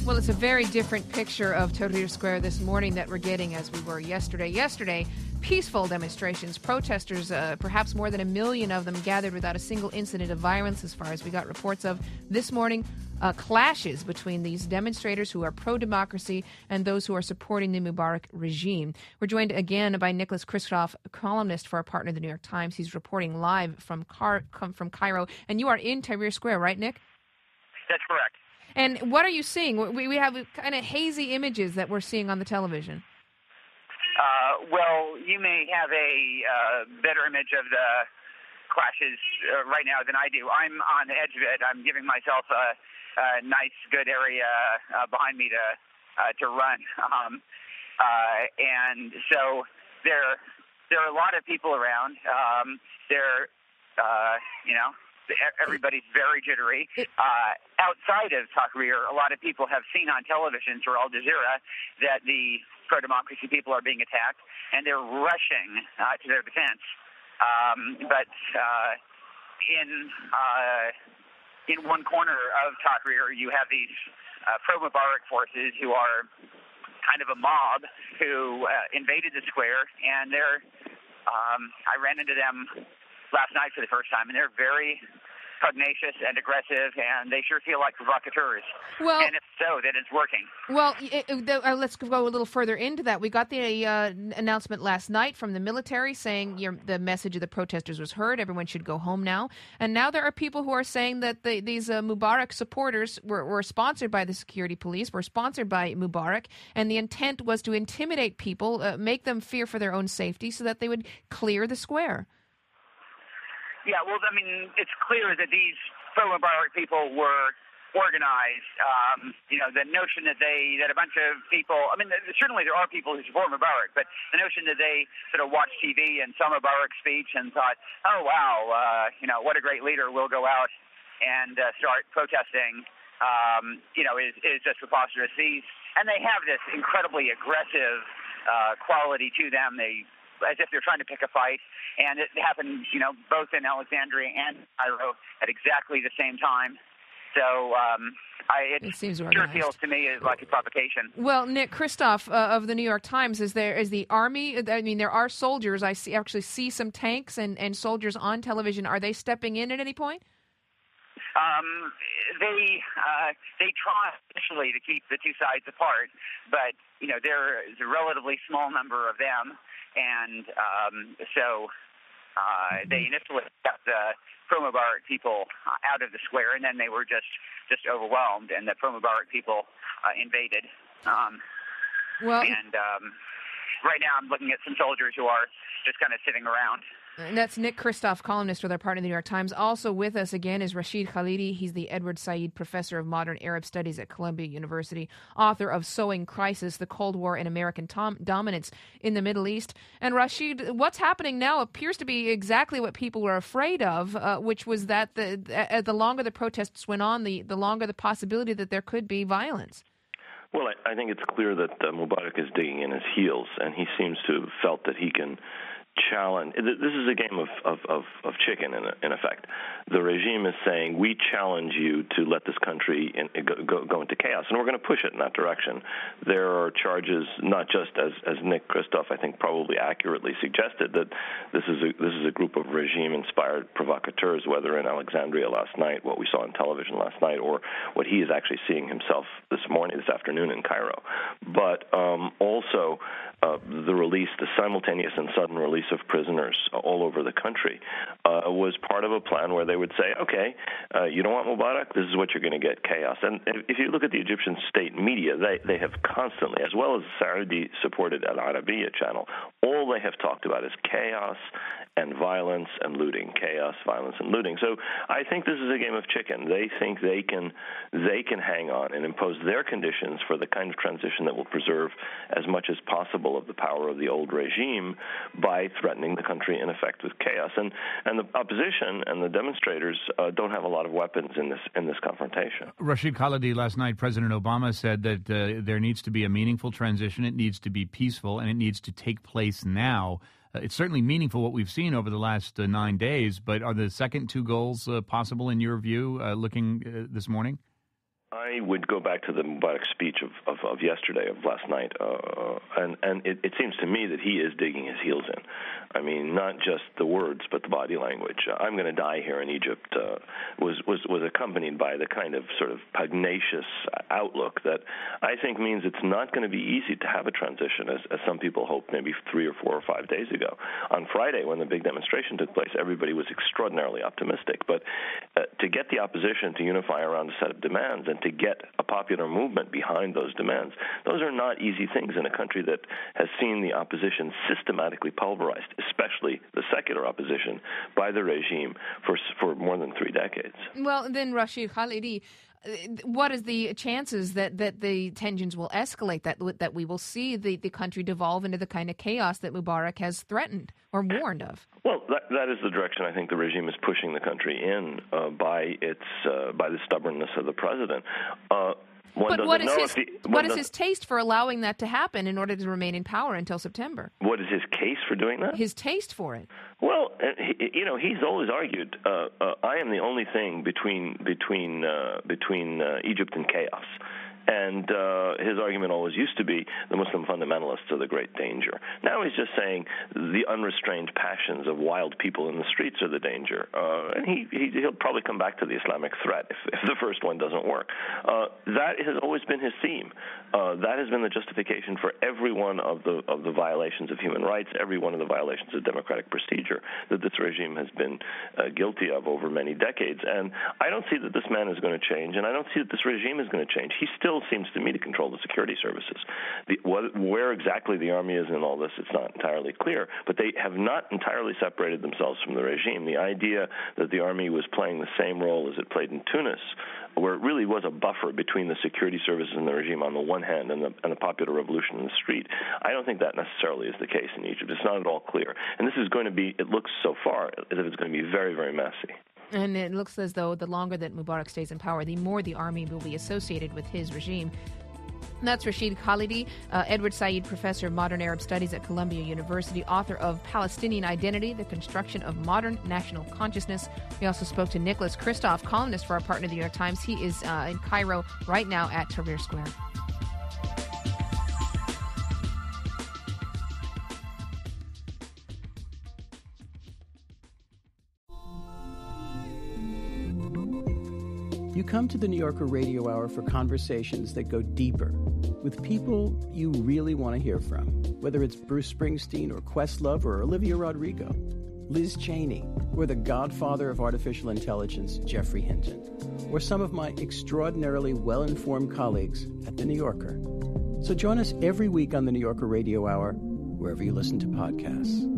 Well, it's a very different picture of Tahrir Square this morning that we're getting as we were yesterday. Yesterday, peaceful demonstrations. Protesters, perhaps more than 1 million of them, gathered without a single incident of violence as far as we got reports of. This morning, clashes between these demonstrators who are pro-democracy and those who are supporting the Mubarak regime. We're joined again by Nicholas Kristof, a columnist for our partner, The New York Times. He's reporting live from Cairo. And you are in Tahrir Square, right, Nick? That's correct. And what are you seeing? We have kind of hazy images that we're seeing on the television. Well, you may have a better image of the clashes right now than I do. I'm on the edge of it. I'm giving myself a nice, good area behind me to run. And so there are a lot of people around. Everybody's very jittery. Outside of Tahrir, a lot of people have seen on television through Al Jazeera that the pro-democracy people are being attacked, and they're rushing to their defense. But in one corner of Tahrir, you have these pro-Mubarak forces who are kind of a mob who invaded the square, and I ran into them last night for the first time, and they're very pugnacious and aggressive, and they sure feel like provocateurs. Well, and if so, then it's working. Well, let's go a little further into that. We got the announcement last night from the military saying the message of the protesters was heard. Everyone should go home now. And now there are people who are saying that these Mubarak supporters were sponsored by the security police, were sponsored by Mubarak, and the intent was to intimidate people, make them fear for their own safety so that they would clear the square. Yeah, well, I mean, it's clear that these pro-Mubarak people were organized. The notion that a bunch of people, I mean, certainly there are people who support Mubarak, but the notion that they sort of watched TV and saw Mubarak's speech and thought, oh, wow, what a great leader, we'll go out and start protesting, is just preposterous. And they have this incredibly aggressive quality to them. As if they're trying to pick a fight, and it happened, both in Alexandria and Cairo at exactly the same time. So it seems sure organized. feels to me like a provocation. Well, Nick Kristof of the New York Times, is the army? I mean, there are soldiers. I actually see some tanks and soldiers on television. Are they stepping in at any point? They try initially to keep the two sides apart, but there is a relatively small number of them. And so they initially got the pro-Mubarak people out of the square, and then they were just overwhelmed, and the pro-Mubarak people invaded. And right now I'm looking at some soldiers who are just kind of sitting around. And that's Nick Kristof, columnist with our partner, The New York Times. Also with us again is Rashid Khalidi. He's the Edward Said Professor of Modern Arab Studies at Columbia University, author of Sowing Crisis, The Cold War and American Dominance in the Middle East. And Rashid, what's happening now appears to be exactly what people were afraid of, which was that the longer the protests went on, the longer the possibility that there could be violence. Well, I think it's clear that Mubarak is digging in his heels, and he seems to have felt that he can challenge. This is a game of chicken, in effect. The regime is saying, we challenge you to let this country go into chaos, and we're going to push it in that direction. There are charges, not just as Nick Kristof, I think, probably accurately suggested, that this is a group of regime-inspired provocateurs, whether in Alexandria last night, what we saw on television last night, or what he is actually seeing himself this afternoon in Cairo. But also the simultaneous and sudden release of prisoners all over the country was part of a plan where they would say, okay, you don't want Mubarak, this is what you're going to get, chaos. And if you look at the Egyptian state media, they have constantly, as well as Saudi-supported Al Arabiya channel, all they have talked about is chaos and violence and looting, chaos, violence, and looting. So I think this is a game of chicken. They think they can hang on and impose their conditions for the kind of transition that will preserve as much as possible of the power of the old regime by threatening the country, in effect, with chaos. And the opposition and the demonstrators don't have a lot of weapons in this confrontation. Rashid Khalidi, last night, President Obama said that there needs to be a meaningful transition. It needs to be peaceful, and it needs to take place now. It's certainly meaningful what we've seen over the last 9 days, but are the second two goals possible in your view, looking this morning? I would go back to the Mubarak speech of yesterday, of last night, and it seems to me that he is digging his heels in. I mean, not just the words, but the body language. I'm going to die here in Egypt was accompanied by the kind of sort of pugnacious outlook that I think means it's not going to be easy to have a transition, as some people hoped maybe 3 or 4 or 5 days ago. On Friday, when the big demonstration took place, everybody was extraordinarily optimistic. But to get the opposition to unify around a set of demands and to get a popular movement behind those demands, those are not easy things in a country that has seen the opposition systematically pulverized, especially the secular opposition, by the regime for more than 3 decades. Well, then, Rashid Khalidi, what is the chances that the tensions will escalate, that we will see the country devolve into the kind of chaos that Mubarak has threatened or warned of? Well, that is the direction I think the regime is pushing the country in by the stubbornness of the president. But what is his taste for allowing that to happen in order to remain in power until September? What is his case for doing that? His taste for it. Well, he's always argued, I am the only thing between Egypt and chaos. And his argument always used to be the Muslim fundamentalists are the great danger. Now he's just saying the unrestrained passions of wild people in the streets are the danger. And he'll probably come back to the Islamic threat if the first one doesn't work. That has always been his theme. That has been the justification for every one of the violations of human rights, every one of the violations of democratic procedure that this regime has been guilty of over many decades. And I don't see that this man is going to change, and I don't see that this regime is going to change. He still seems to me to control the security services. Where exactly the army is in all this, it's not entirely clear, but they have not entirely separated themselves from the regime. The idea that the army was playing the same role as it played in Tunis, where it really was a buffer between the security services and the regime on the one hand and the popular revolution in the street, I don't think that necessarily is the case in Egypt. It's not at all clear. And this is going to be, it looks so far as if it's going to be very, very messy. And it looks as though the longer that Mubarak stays in power, the more the army will be associated with his regime. That's Rashid Khalidi, Edward Said Professor of Modern Arab Studies at Columbia University, author of Palestinian Identity, The Construction of Modern National Consciousness. We also spoke to Nicholas Kristof, columnist for our partner, The New York Times. He is in Cairo right now at Tahrir Square. You come to the New Yorker Radio Hour for conversations that go deeper with people you really want to hear from, whether it's Bruce Springsteen or Questlove or Olivia Rodrigo, Liz Cheney, or the godfather of artificial intelligence, Geoffrey Hinton, or some of my extraordinarily well-informed colleagues at The New Yorker. So join us every week on the New Yorker Radio Hour, wherever you listen to podcasts.